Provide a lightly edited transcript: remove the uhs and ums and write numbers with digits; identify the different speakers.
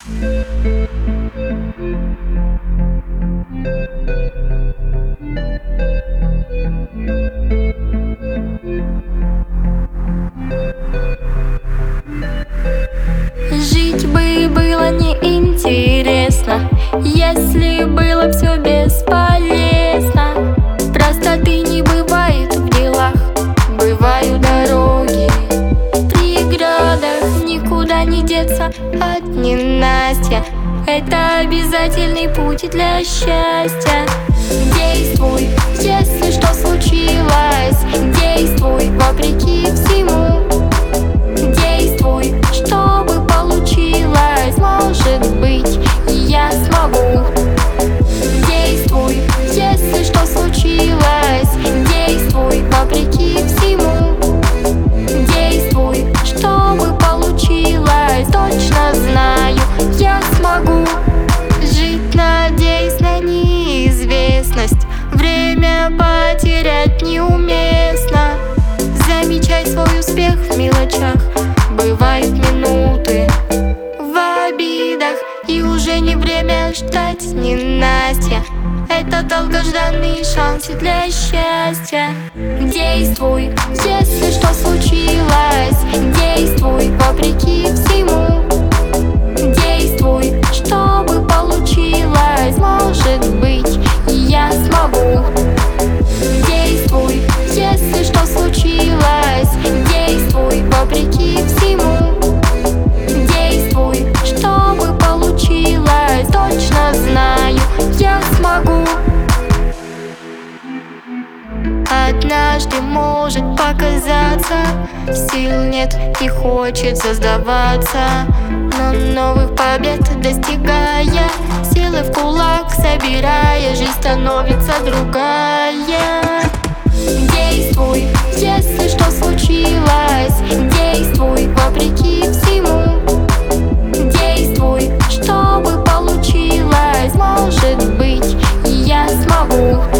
Speaker 1: Жить бы было неинтересно, если было все бесполезно. Простоты не бывает в делах, бывают дороги в преградах. Никуда не деться от ненастья, это обязательный путь для счастья. Действуй, если что случилось, действуй вопреки всему. Действуй, чтобы получилось, может быть, я смогу. Действуй, если что случилось, действуй вопреки всему. Действуй, чтобы получилось, точно знаю, я смогу. Жить, надеясь на неизвестность, время потерять неуместно. Замечай свой успех в мелочах, бывают минуты в обидах, и уже не время ждать ненастья. Это долгожданные шансы для счастья. Действуй, если что случилось, действуй вопреки всему. Действуй, чтобы получилось, может быть, я смогу. Действуй, если что случилось, действуй вопреки всему. Действуй, чтобы получилось, точно знаю, я смогу. Однажды может показаться, сил нет и хочется сдаваться, но новых побед достигая, силы в кулак собирая, жизнь становится другая. Действуй, если что случилось, действуй вопреки всему. Действуй, чтобы получилось, может быть, я смогу.